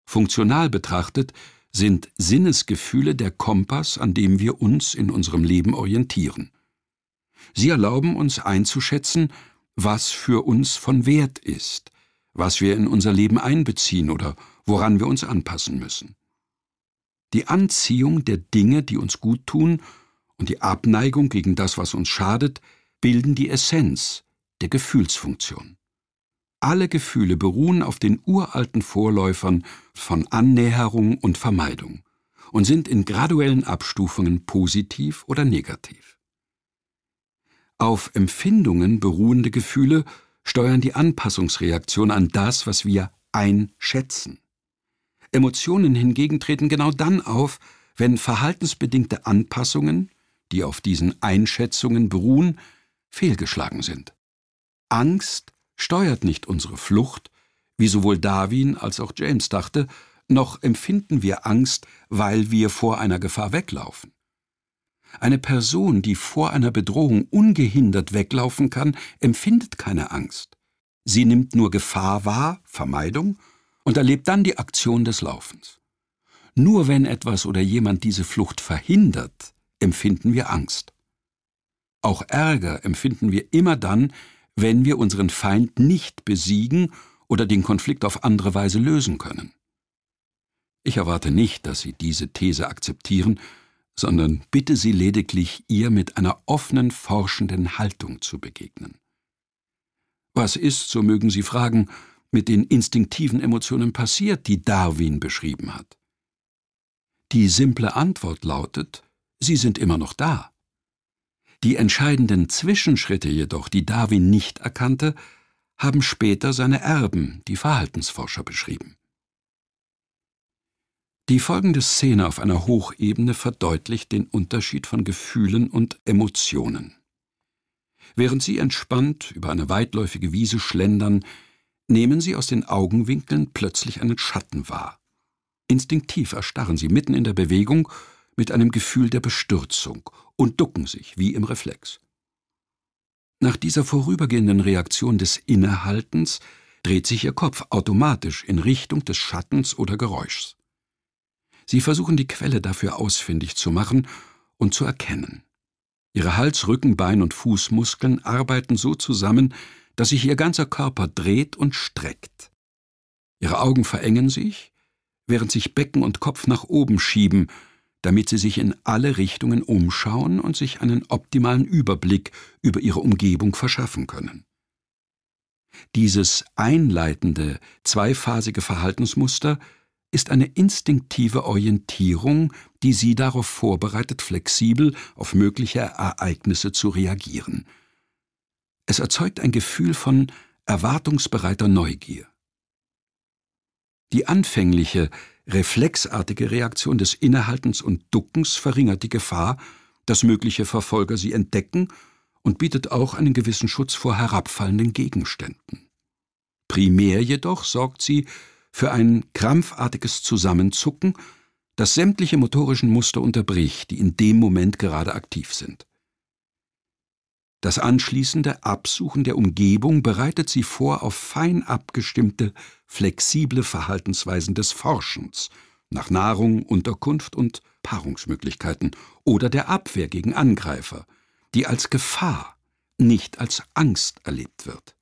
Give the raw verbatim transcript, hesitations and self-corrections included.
Funktional betrachtet sind Sinnesgefühle der Kompass, an dem wir uns in unserem Leben orientieren. Sie erlauben uns einzuschätzen, was für uns von Wert ist, was wir in unser Leben einbeziehen oder woran wir uns anpassen müssen. Die Anziehung der Dinge, die uns gut tun, und die Abneigung gegen das, was uns schadet, bilden die Essenz der Gefühlsfunktion. Alle Gefühle beruhen auf den uralten Vorläufern von Annäherung und Vermeidung und sind in graduellen Abstufungen positiv oder negativ. Auf Empfindungen beruhende Gefühle steuern die Anpassungsreaktion an das, was wir einschätzen. Emotionen hingegen treten genau dann auf, wenn verhaltensbedingte Anpassungen, die auf diesen Einschätzungen beruhen, fehlgeschlagen sind. Angst steuert nicht unsere Flucht, wie sowohl Darwin als auch James dachte, noch empfinden wir Angst, weil wir vor einer Gefahr weglaufen. Eine Person, die vor einer Bedrohung ungehindert weglaufen kann, empfindet keine Angst. Sie nimmt nur Gefahr wahr, Vermeidung, und erlebt dann die Aktion des Laufens. Nur wenn etwas oder jemand diese Flucht verhindert, empfinden wir Angst. Auch Ärger empfinden wir immer dann, wenn wir unseren Feind nicht besiegen oder den Konflikt auf andere Weise lösen können. Ich erwarte nicht, dass Sie diese These akzeptieren, sondern bitte Sie lediglich, ihr mit einer offenen, forschenden Haltung zu begegnen. Was ist, so mögen Sie fragen, mit den instinktiven Emotionen passiert, die Darwin beschrieben hat? Die simple Antwort lautet, sie sind immer noch da. Die entscheidenden Zwischenschritte jedoch, die Darwin nicht erkannte, haben später seine Erben, die Verhaltensforscher, beschrieben. Die folgende Szene auf einer Hochebene verdeutlicht den Unterschied von Gefühlen und Emotionen. Während Sie entspannt über eine weitläufige Wiese schlendern, nehmen Sie aus den Augenwinkeln plötzlich einen Schatten wahr. Instinktiv erstarren Sie mitten in der Bewegung mit einem Gefühl der Bestürzung und ducken sich wie im Reflex. Nach dieser vorübergehenden Reaktion des Innehaltens dreht sich Ihr Kopf automatisch in Richtung des Schattens oder Geräuschs. Sie versuchen die Quelle dafür ausfindig zu machen und zu erkennen. Ihre Hals-, Rücken-, Bein- und Fußmuskeln arbeiten so zusammen, dass sich Ihr ganzer Körper dreht und streckt. Ihre Augen verengen sich, während sich Becken und Kopf nach oben schieben, damit Sie sich in alle Richtungen umschauen und sich einen optimalen Überblick über Ihre Umgebung verschaffen können. Dieses einleitende, zweiphasige Verhaltensmuster ist eine instinktive Orientierung, die Sie darauf vorbereitet, flexibel auf mögliche Ereignisse zu reagieren. Es erzeugt ein Gefühl von erwartungsbereiter Neugier. Die anfängliche, reflexartige Reaktion des Innehaltens und Duckens verringert die Gefahr, dass mögliche Verfolger sie entdecken und bietet auch einen gewissen Schutz vor herabfallenden Gegenständen. Primär jedoch sorgt sie für ein krampfartiges Zusammenzucken, das sämtliche motorischen Muster unterbricht, die in dem Moment gerade aktiv sind. Das anschließende Absuchen der Umgebung bereitet sie vor auf fein abgestimmte, flexible Verhaltensweisen des Forschens nach Nahrung, Unterkunft und Paarungsmöglichkeiten oder der Abwehr gegen Angreifer, die als Gefahr, nicht als Angst erlebt wird.